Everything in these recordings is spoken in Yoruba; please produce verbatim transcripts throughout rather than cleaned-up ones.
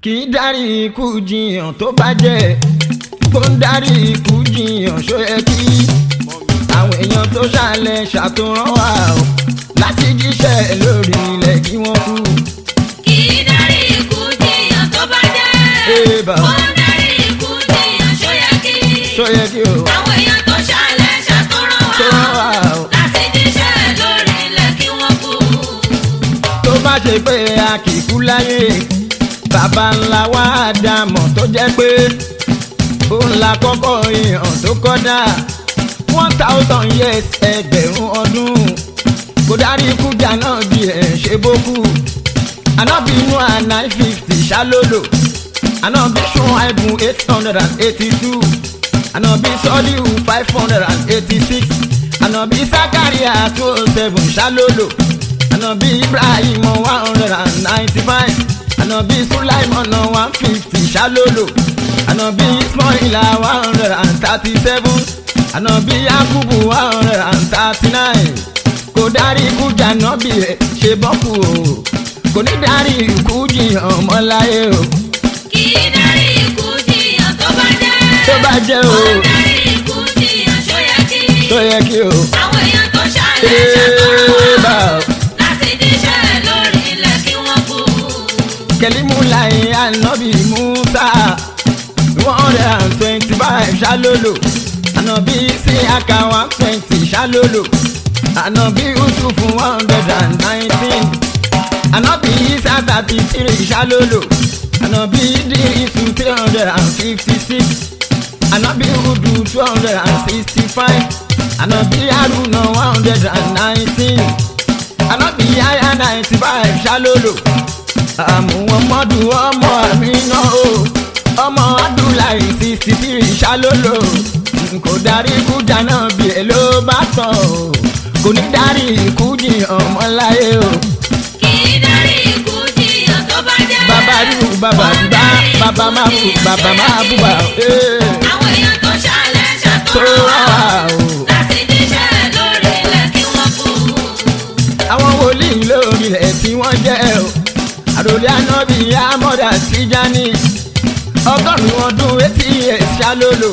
kì í dárí ikú jiyàn tó bá jẹ́ kó ń dárí ikú jiyàn ṣó yẹ kí àwọn èèyàn tó ṣàlẹ̀ ṣàtúnrán wà ó láti jíṣẹ́ lórí ilẹ̀ kí wọ́n kú. kì í dárí ikú jiyàn tó bá jẹ́ kó ń dárí ikú jiyàn ṣó yẹ kí ṣó yẹ kí o àwọn èèyàn tó ṣàlẹ̀ ṣàtúnrán wà ó láti jíṣẹ́ lórí ilẹ̀ kí wọ́n kú. tó bá ṣe pé a kì í kú láyé bàbá ńlá wa Ádámọ̀ tó jẹ́ pé òun la kọ́kọ́ èèyàn tó kọ́dá one thousand years ẹgbẹ̀rún ọdún kò dárí ikú dáná bí ẹ̀ ṣe bókú ànábì inú à nine fifty ṣálólò ànábì sún àìbùn eight hundred and eighty two ànábì sọ́líù five hundred and eighty six ànábì Sákàríà two oh seven ṣálólò ànábì Ibrahim one hundred and ninety five ànábì Sulaimon one fifty ṣálólò ànábì Ismaila one hundred and thirty seven ànábì Yakubu one hundred and thirty nine kò dárí ikú jànábì ẹ̀ ṣe bọ́kù o kò ní dárí ikú jiyàn ọmọláyé o. kì í dárí ikú jiyàn tó bá jẹ́ tó bá jẹ́ o kó ń dárí ikú jiyàn ṣó yẹ kí tó yẹ kí o. àwọn èèyàn tó ṣàlẹ̀ ṣàtúnrán wà ó láti jíṣẹ́ lórí ilẹ̀ kí wọ́n kú. kẹlímù láyé ànábì Musa one hundred and twenty-five ṣálólò ànábì Síákà one twenty ṣálólò ànábì Yusufu one hundred and nineteen ànábì Isa thirty three ṣálólò ànábì Idrisu three hundred and fifty six ànábì Hudu two hundred and sixty five ànábì Haruna one hundred and nineteen ànábì Yahya ninety five ṣálólò Muhammadu ọmọ Amina o ọmọ Abdullahi sixty three ṣálólò kò dárí ikú dáná bí ẹ ló bá tán o kò ní dárí ikú jiyàn ọmọláyé o. kì í dárí ikú jiyàn tó bá jẹ́ bàbá rú bàbá bá bàbá máa bù bàbá máa bù bá o. àwọn èèyàn tó ṣàlẹ̀ ṣàtúnrán wà ó láti jíṣẹ́ lórí ilẹ̀ kí wọ́n kú. àwọn wòlíì lórí ilẹ̀ tí wọ́n jẹ́ o àròlé ànábì Amọ̀dá Tìjání ọgọ́rùn-ún ọdún eighty years ṣálólò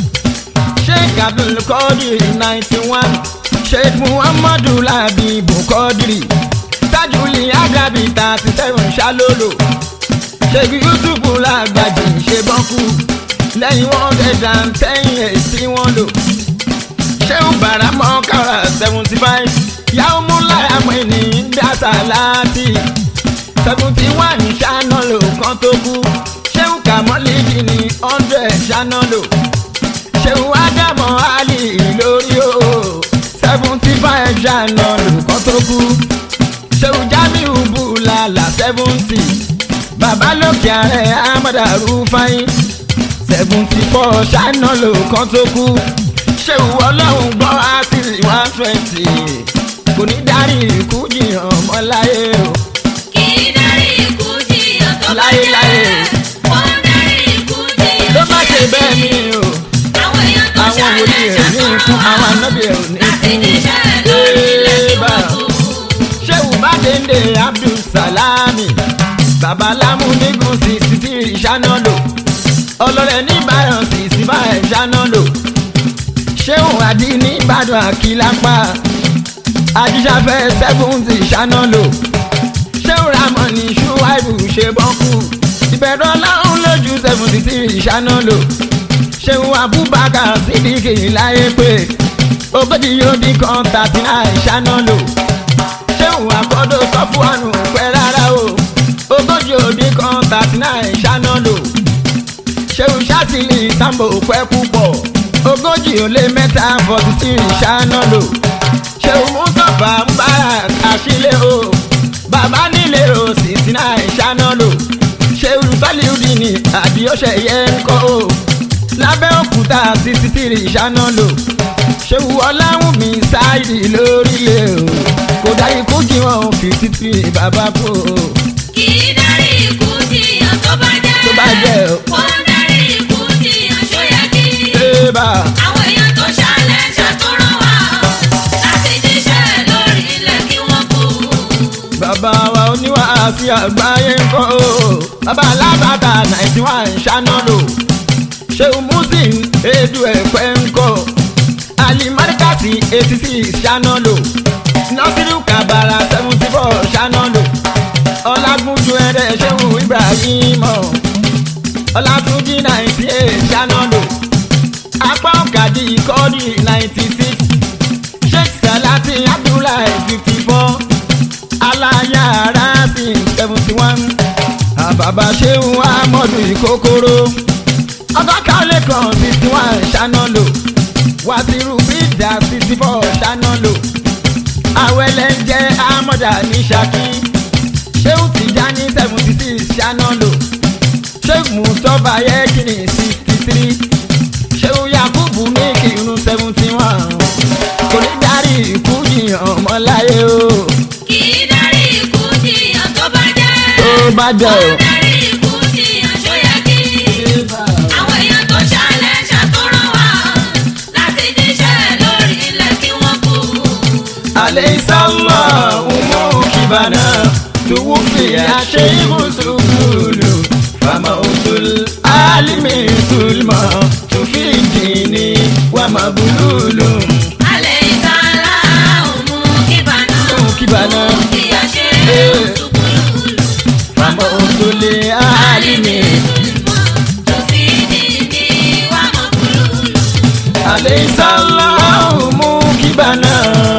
Sheikh Abdul Qadir ninety one Sheikh Muhammadu Labibu Qadiri Tajuli Agabi thirty seven ṣálólò Sheikh Yusufu Lagbaji ṣe bọ́kú lẹ́yìn one hundred and ten years tí wọ́n lò Sheikh Barama Kaura seventy five Yaumula Amini Dasa láti seventy one ṣáná lò kan tó kú Sheikh Kamolidi ní hundred ṣáná lò Sheikh Adamu Ali lórí o seventy five ṣáná lò kan tó kú Sheikh Jamiu Bulala seventy Babalókè Ààrẹ Amada Rufai seventy four ṣáná lò kan tó kú Sheikh Ọlọ́run gbọ́ àṣírí one twenty kò ní dárí ikú jiyàn ọmọláyé o. kì í dárí ikú jiyàn tó bá láyéláyé jẹ́ kó ń dárí ikú jiyàn tó bá ṣó ṣe yẹ bẹ́ẹ̀ kí ni o àwọn èèyàn tó àwọn ṣàlẹ̀ wòlíì ẹ̀ ní ikú àwọn ṣàtúnrán wà ó ànábì ẹ̀ ò ní láti ikú. jíṣẹ́ lórí ilẹ̀ kí wọ́n kú. Shehu Badende Abdul Salami Babalamu nígun sixty three ṣánálò ọlọ́rẹ̀ níbàdàn sixty five ṣánálò Shehu Adi níbàdàn Àkìlápá Ajíṣàfẹ́ seventy ṣánálò Shehu Ramoni Shuaibu ṣe bọ́kú ìbẹ̀rù ọlọ́run lójú seventy three ṣánálò Shehu Abubakar Sidiki láyé pé ogójì yóò dín kan thirty nine ṣánálò Shehu Akọ́dọ̀ Sọ́fúnwánù pẹ́ rárá o ogójì òdì kan thirty nine ṣánálò Shehu Ṣátìlì Sambo pẹ́ púpọ̀ ogójì ó lé mẹ́ta forty three ṣánálò Shehu Mustapha Mubarak Àṣìlẹ̀ o bàbá nílé o sixty nine ṣánálò Shehu Saliudini Àdìọ́ṣẹ́ yẹn ń kọ́ o Lábẹ́òkúta sixty three ṣánálò Shehu Ọláwùmí Sáìdì lórílẹ̀ o kò dá ikú jí wọn fifty three bàbá kú o. kì í dárí ikú jiyàn tó bá jẹ́ tó bá jẹ́ o. kó ń dárí ikú jiyàn ṣó yẹ kí Ébà àwọn èèyàn tó ṣàlẹ̀ ṣàtúnrán wà ó láti jíṣẹ́ lórí ilẹ̀ kí wọ́n kú. bàbá wa oníwà sí àgbáyé ń kọ́ bàbá alábàtà ninety one ṣáná lò ṣéun muslim edu ẹ̀pẹ́ ń kọ́ alimarikasi eighty six ṣáná lò nasiru kabara seventy four ṣáná lò ọlágúnjú ẹrẹ ṣéun ibrahim ọlátúnjí ninety eight ṣáná lò apá ọ̀kadì kọ́ọ̀dì ninety six sheikh salati abdullahi fifty four alaya rasin seventy one àbàbà ṣéun amọ̀dù ìkókóró ọgọ́kànlé kan fifty one ṣáná lò wàsíù bídà sixty four ṣáná lò àwẹ̀lẹ̀ ń jẹ́ amọ̀dà ní ṣákí ṣéun tìjání seventy six ṣáná lò sheikh mustapha yekini sixty three ṣéun yakubu ní kírun seventy one kò ní darí ikú jiyàn ọmọláyé o. kì í darí ikú jiyàn tó bá jẹ́. tó bá jẹ́ o. kò darí ikú jiyàn ṣóyẹ kí. àwọn èèyàn tó ṣàlẹ̀ ṣàtúrọ̀ wá láti jíṣẹ́ lórí ilẹ̀ kí wọ́n kú. alẹ́ ìsàlọ̀ ọmọ kìbànà tuwú fi àṣẹ ìmùsùlùmù fama òtún alimi sulma tufi dini wàmà bululu. alẹ́ ìsàlá ọmọ kìbànà kìbànà kí a ṣe òtúkúlù. fama òtún alimi sulma tufi dini wàmà bululu. alẹ́ ìsàlọ̀ ọmọ kìbànà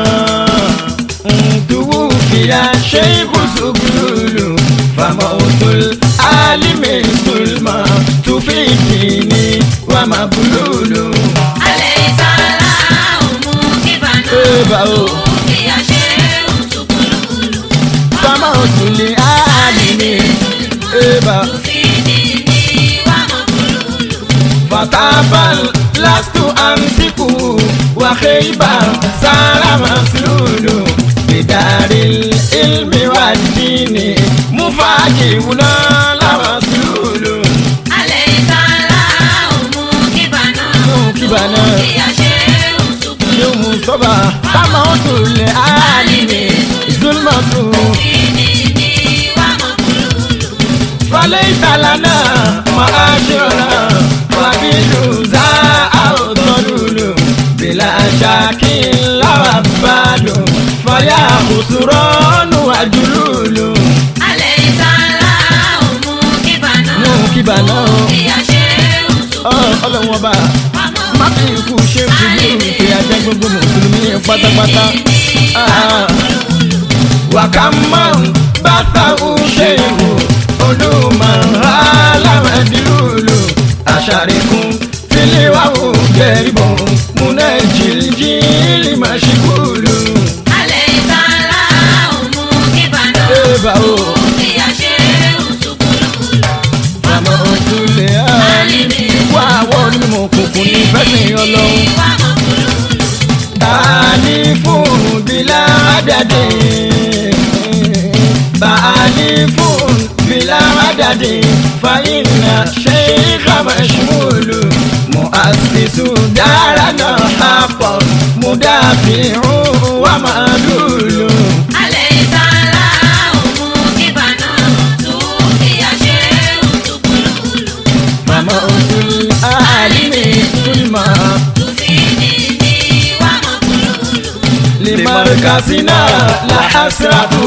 tuwú fi àṣẹ ìmùsùlùmù fama òtún alimi sulma tufi dini wàmà bululu. alẹ́ ìsàlá ọmọ kìbànà Eba o. kí a ṣe òtúkúlù. fama òtún alimi eba. tufi dini wàmà bululu. فتابا لست أمسك وخيبا صار مسلول بدار العلم والدين مفاجئنا لمسلول. alẹ́ ìsàlá ọmọ kìbànà kìbànà. kí a ṣe òtúkúlù. يوم صبا فما أطول عالمي ظلمة tufi dini wàmà bululu. فليس لنا معاشرنا وبالوزا أو ضلول بلا شك لا بال فيا خسران وجلول. alẹ́ ìsàlá ọmọ kìbànà mú kìbànà kí a ṣe òtúkúlù. ọlọ́run ọba má fi ikú ṣe fìdí ìpè ajá gbogbo mùsùlùmí pátápátá. wàkàmọ́ bàtà òṣèlú olùmọ̀ alámọ̀dìlúlù àṣàríkún tìlíwáwò jẹ̀rìbọ̀ múná jìlìjìlì màṣíkúlù. alẹ́ ìsàlá ọmọ kìbànà Eba o. kí a ṣe òtúkúlù. àmọ́ òtúlẹ̀ àlìmí wá àwọn onímọ̀ òkùnkùn ní fẹ́sìn ọlọ́run. wàmà bululu. bàálí fún bílá àdàdé bàálí fún bílá àdàdé fàyínà ṣèkà màṣúlù mu'assisu dárànà àpọ̀ mùdàfíhùn wà màlúlù. alẹ́ ìsàlá ọmọ kìbànà kí a ṣe òtúkúlù. màmá òtún àlìmí sulma tufi dini wàmà bululu. limarkasina la hasratu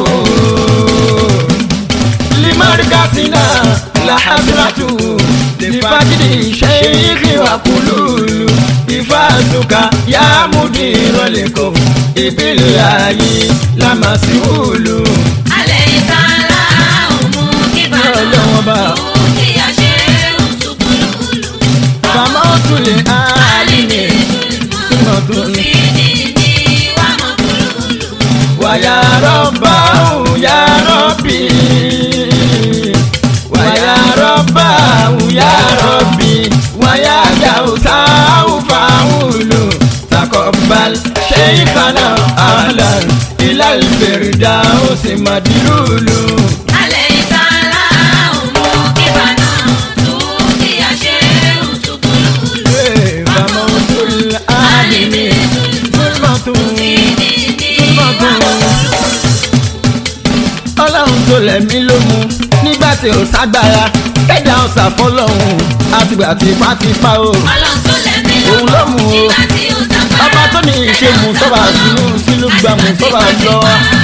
limarkasina la hasratu lifakidi sheikhi wa kululu ifasuka ya mudirolikum ibilayi lamasiulu. alẹ́ ìsàlá ọmọ kìbànà Ọlọ́run ọba. kí a ṣe òtúkúlù. fama otule alimi sumatun tufi dini wàmà bululu. wa ya rabbahu ya rabbi wa ya rabbahu ya rabbi wa ya gausahu faulu taqabbal shaykhana ahlan ila al-firdausi madlulu. alẹ́ ìsàlá ọmọ kìbànà kí a ṣe òtúkúlù. fama otule alimi sumatun tufi dini sumatun. wàmà bululu. ọlọ́run tó lẹ̀mí ló tí ò ságbára kẹ́dà ọ̀sà fọlọ́hún àtìgbà tipátipá o Ọlọ́run tó lẹ́mí òun ló mú o nígbà tí ó sábà. ọba tó ní ìṣe mú sọ́ba sínú sínú gbà mú sọ́ba lọ.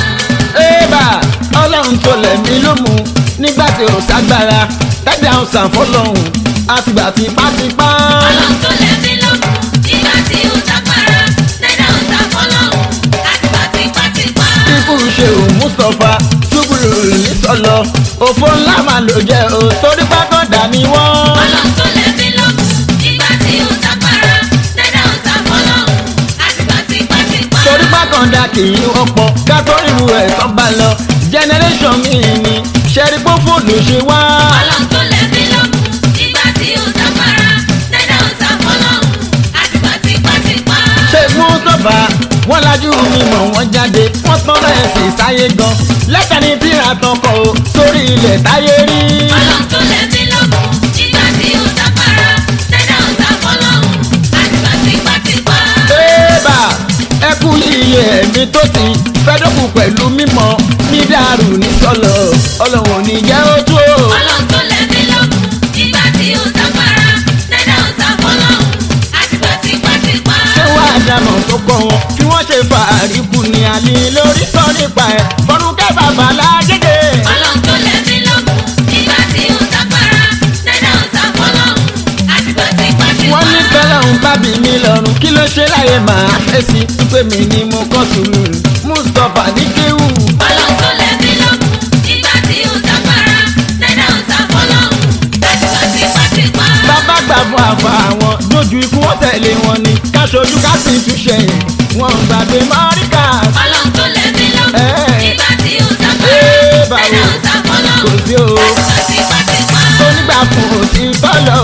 Ébà ọlọ́run tó lẹ̀mí ló mú nígbà tí ò ságbára kẹ́dà ọ̀sà fọlọ́hún àtìgbà tipátipá. Ọlọ́run tó lẹ́mí ló mú nígbà tí ó ságbára kẹ́dà ọ̀sà fọlọ́hún àtìgbà tipátipá. Ikú ṣe ò Mustapha ṣubúrú ní sọlọ òfò ńlá máa lò jẹ o torí pákán dà ní wọ́n. Ọlọ́run tó lẹ́mí ló mú nígbà tí ó ságbára kẹ́dà ọ̀sà fọlọ́hún àtìgbà tipátipá. torí pákán dà kì í ọ̀pọ̀ kátó ìlú ẹ̀ tán bá lọ generation mi ni ṣẹ́rí pọ́ fóònù ṣe wá. Ọlọ́run tó lẹ́mí ló mú nígbà tí ó ságbára kẹ́dà ọ̀sà fọlọ́hún àtìgbà tipátipá. ṣé Mustapha wọ́n lajú mi mọ̀ wọ́n jáde wọ́n tán rẹ̀ sí sáyé gan lẹ́tà ní tíra tán kọ́ o sórí ilẹ̀ táyé rí. Ọlọ́run tó lẹ́mí ló mú nígbà tí ó ságbára kẹ́dà ọ̀sà fọlọ́hún àtìgbà tipátipá. Ébà ẹkú iye ẹ̀mí tó ti fẹ́dọ̀kù pẹ̀lú mímọ́ ní dàrú ní sọ́lọ̀ ọlọ́run ò ní jẹ́ ojú o. Ọlọ́run tó lẹ́mí ló mú nígbà tí ó ságbára kẹ́dà ọ̀sà fọlọ́hún àtìgbà tipátipá. ṣé wàá dáná tó kọ́ wọn kí wọ́n ṣe fàárí kù ní àlè lórí sọ nípa ẹ̀ fọdúnkẹ́ bàbá lágége. Ọlọ́run tó lẹ́mí ló mú nígbà tí ó ságbára kẹ́dà ọ̀sà fọlọ́hún àtìgbà tipátipá. wọ́n ní tọ́lọ́hún bábí mi lọ́rùn kí ló ṣe láyé màá fèsì pé mi ni mo kọ́ sùúrù Mustapha ní kéwù. Ọlọ́run tó lẹ́mí ló mú nígbà tí ó ságbára kẹ́dà ọ̀sà fọlọ́hún àtìgbà tipátipá. bàbá gbà fún àfa àwọn dojú ikú wọn tẹ̀lé wọn ni káṣojú ká sì tún ṣẹ̀yìn wọn gbàgbé mọ́ríkà. Ọlọ́run tó lẹ́mí ló mú Ẹ́. nígbà tí ó ságbára Ébà kẹ́dà o. ọ̀sà kò fọlọ́hún sí o àtìgbà tipátipá. onígbà fún òtítọ́ lọ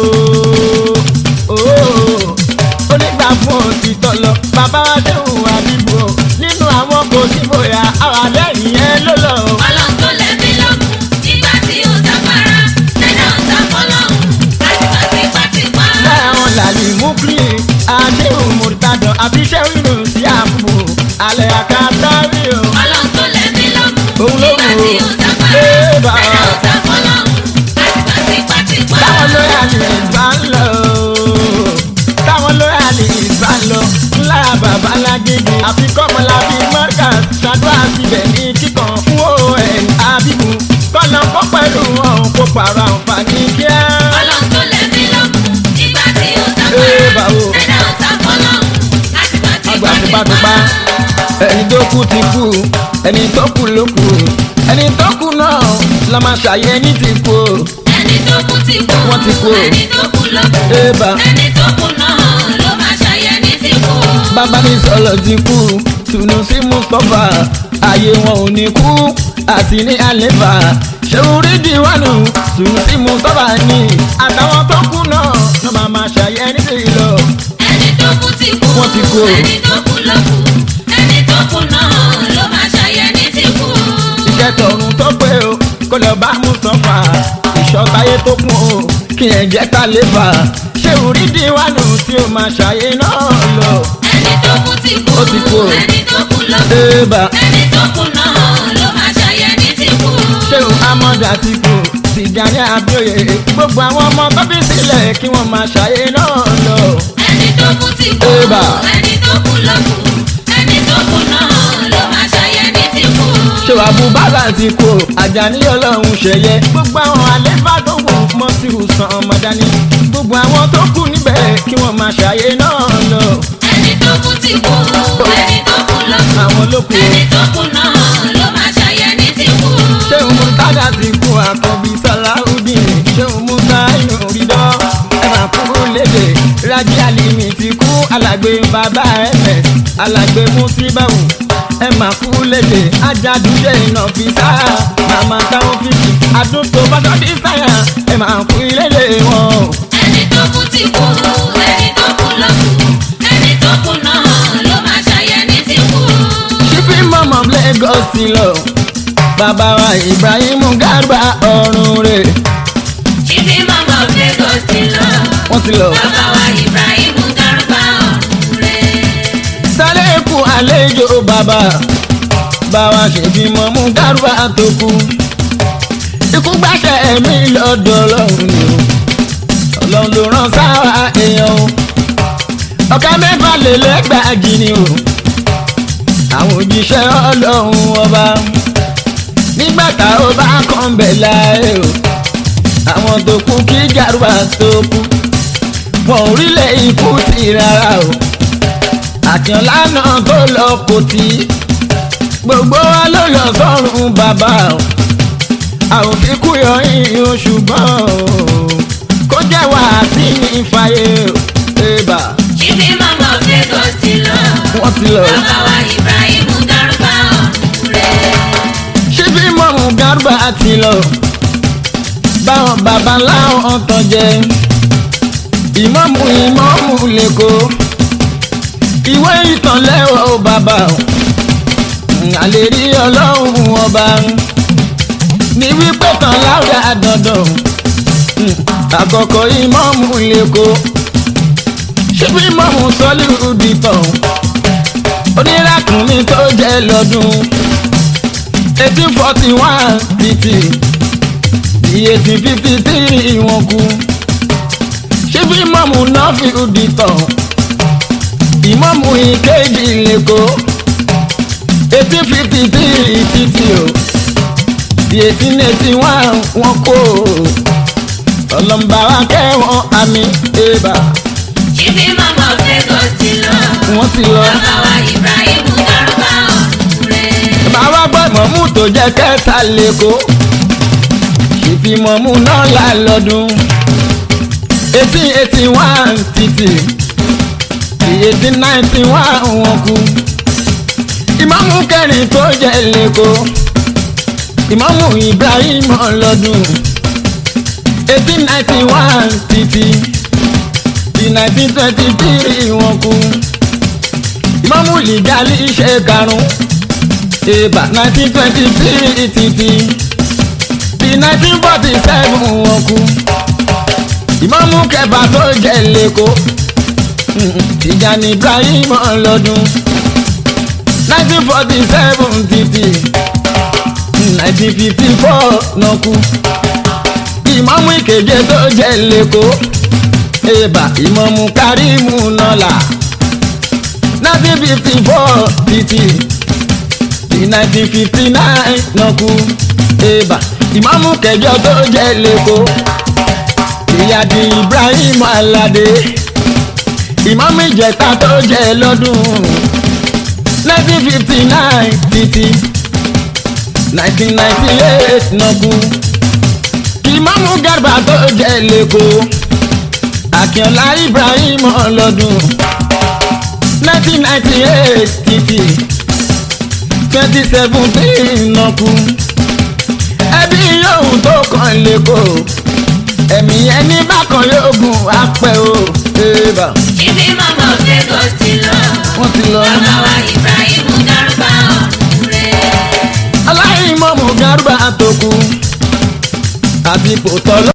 o onígbà fún òtítọ́ lọ bàbá wa déhùn àbíbò nínú àwọn kò sí bóyá àwọn lẹ́yìn yẹn ló lọ. Ọlọ́run tó lẹ́mí ló mú nígbà tí ó ságbára kẹ́dà ọ̀sà fọlọ́hún àtìgbà tipátipá. láwọn làlì mú kí àdéhùn mùtádàn àti sẹ́wìnù sí àbúrò alẹ́ àkàtàrí o. Ọlọ́run tó lẹ́mí ló mú òun ló nígbà mú tí ó o. ságbára Ébà. kẹ́dà ọ̀sà fọlọ́hún àtìgbà tipátipá. táwọn lóyà lè gbà ń lọ táwọn lóyà lè gbà ń lọ lára bàbá lágége àfikọ́mọlá bíi mọ́ríkà ṣàdúrà síbẹ̀ ní kíkan fún òun àbíkú kọ́nà kó pẹ̀lú ọ̀hún kó pààrọ̀ àǹfààní kíá. Ọlọ́run tó lẹ́mí ló mú nígbà tí ó Ébà ságbára o. kẹ́dà ọ̀sà fọlọ́hún àtìgbà àgbà tipátipá. tipátipá ẹni tó kú ti kú ẹni tó kú ló kú ẹni tó kú náà lọ́ máa ṣàyẹ ní ti kú o. Ẹni tó kú ti kú Wọ́n ti kú. ẹni tó kú ló kú Ébà. ẹni tó kú náà ló máa ṣàyẹ̀ní ti kú. bàbá ní sọ̀rọ̀ ti kú tùnú sí Mustapha ayé wọn ò ní kú àti ní àlébà ṣéun rí diwánu tùnú sí Mustapha ní àtàwọn tó kú náà ló máa máa ṣàyẹ ní ti lọ. Ẹni tó kú ti kú Wọ́n ti kú. ẹni tó kú ló kú ẹni tó kú náà ló máa ṣàyẹ̀ní ti kú. ìjẹ́ tọ̀run tó pé o kó lọ bá Mustapha ìṣọ́tayé tó kún o kí ẹ̀ jẹ́ ká lè bà ṣéun rí diwánu tí ó máa ṣàyẹ náà lọ. Ẹni tó kú ti kú Ó ti kú. ẹni tó kú ló kú Ébà. ẹni tó kú náà ló máa ṣàyẹ̀ní ti kú. ṣéun amọ̀dà ti kú Tìjàní Àbíòye gbogbo àwọn ọmọ bábí sílẹ̀ kí wọ́n máa ṣàyẹ náà lọ. Ẹni tó kú ti kú Ébà. ẹni tó kú ló kú ẹni tó kú náà ló máa ṣàyẹ̀ní ti kú. ṣé wàá bu bàbá ti kú Àjàní ọlọ́run ṣẹyẹ gbogbo àwọn àlefà tó wù mọ́ sí ìwòsàn ọmọdání gbogbo àwọn tó kù níbẹ̀ kí wọ́n máa ṣàyẹ náà lọ. Ẹni tó kú ti kú ẹni tó kú ló kú àwọn ló kù ẹni tó kú náà ló máa ṣàyẹ̀ní ti kú. ṣé òun tádà ti kú àkọ́bí Sàláùdìn ṣé òun mú sáyìn òrìdọ́ ẹ máa kú lédè Rájí Àlìmí ti kú alàgbé bàbá ẹ̀mẹ̀ alàgbé Músíbáwù ẹ máa kú lédè Ajádùjẹ́ iná fi sáà màmá táwọn fífi àdúntò bàtà bí sáyà ẹ máa kú lédè wọn. Ẹni tó kú ti kú ẹni tó kú ló kú ẹni tó kú náà ló máa ṣàyẹ̀ní ti kú. ṣífì mọ́mọ́ Lagos ti lọ bàbá wa Ibrahim Garba ọ̀run rẹ̀ Chibi mama Lagos ti lọ wọ́n ti lọ. bàbá wa Ibrahim Garba ọ̀run rẹ̀. sálẹ̀ kú àlejò bàbá bàbá ṣèbí mọ́mú Garba tó kú ikú gbàṣẹ mi lọ́dọ̀ ọlọ́run ni o ọlọ́run ló rán sára èèyàn o ọ̀kẹ́ mẹ́fà lè lẹ́gbàájì ni o àwọn òjíṣẹ́ ọlọ́run ọba nígbà tá ó bá kàn bẹ̀ láàyè o àwọn tó kú kí jàrúbà tó kú wọn ò rílẹ̀ ikú ti rárá o àkànlá náà tó lọ kò tí gbogbo wa ló lọ sọ́run bàbá o àwọn fi kú yọ ìyún ṣùgbọ́n o kó jẹ́ wá sí ìfàyè o ẹ̀bà. ṣíbí mọ́mọ́ Lagos ti lọ wọ́n ti lọ. bàbá wa Ibrahim Garuba ọ̀hún rẹ̀. ṣíbí mọ́mọ́ Garuba ti lọ báwọn bàbá láwọn tán jẹ ìmọ̀mù ìmọ̀mù lẹ́kọ̀ọ́ ìwé ìtàn lẹ́wọ̀ bàbá àlè rí ọlọ́run ọba ní wípé tán láwùjá dandan àkọ́kọ́ ìmọ̀mù lẹ́kọ̀ọ́ ṣíbí ìmọ̀mù sọ́lì udìtàn oníràkùnrin tó jẹ́ lọ́dún eighteen forty one títí eighteen fifty three wọ́n kú ṣíbí ìmọ̀mù náà fi udìtàn ìmọ̀mù ìkejì lẹ́kọ̀ọ́ eighteen fifty three títí o eighteen eighty one wọ́n kó ọlọ́mbà wa kẹ́wọ̀n àmì ẹ̀bà. ṣíbí mọ́mọ́ Lagos ti lọ wọ́n ti lọ. bàbá wa Ibrahim Garuba ọ̀hún rẹ̀. bàbá gbọ́ ìmọ̀mù tó jẹ́ kẹta lẹ́kọ̀ọ́ ṣíbí ìmọ̀mù náà là lọ́dún eighteen eighty one títí eighteen ninety one wọ́n kú ìmọ̀mù kẹrin tó jẹ́ lẹ́kọ̀ọ́ ìmọ̀mù Ibrahim ọlọ́dún eighteen ninety one títí di nineteen twenty three wọ́n kú ìmọ̀mù lìgálí ṣe karùn-ún ẹ̀bà nineteen twenty three títí di nineteen forty seven wọ́n kú ìmọ̀mù kẹfà tó jẹ́ lẹ́kọ̀ọ́ Tijani Ibrahim ọlọ́dún nineteen forty seven títí nineteen fifty four náà kú ìmọ̀mù ìkeje tó jẹ́ lẹ́kọ̀ọ́ ẹ̀bà ìmọ̀mù Karimu nọ́là nineteen fifty four títí nineteen fifty nine náà kú ẹ̀bà ìmọ̀mù kẹjọ tó jẹ́ lẹ́kọ̀ọ́ ìyáàdì Ibrahim Aládé ìmọ̀mù ìjẹta tó jẹ́ lọ́dún nineteen fifty nine títí nineteen ninety eight náà kú ìmọ̀mù Garuba tó jẹ́ lẹ́kọ̀ọ́ Akínọlá Ibrahim ọlọ́dún nineteen ninety eight títí twenty seventeen náà kú ẹbí yòówù tó kàn lẹ́kọ̀ọ́ ẹ̀mí ẹni bákan yóò gùn apẹ̀ o. ṣíbí mọ́mọ́ Lagos ti lọ wọ́n ti lọ. bàbá wa Ibrahim Garuba ọ̀hún rẹ̀. aláìmọ̀mù Garuba tó kú àti pòtọ́ lọ.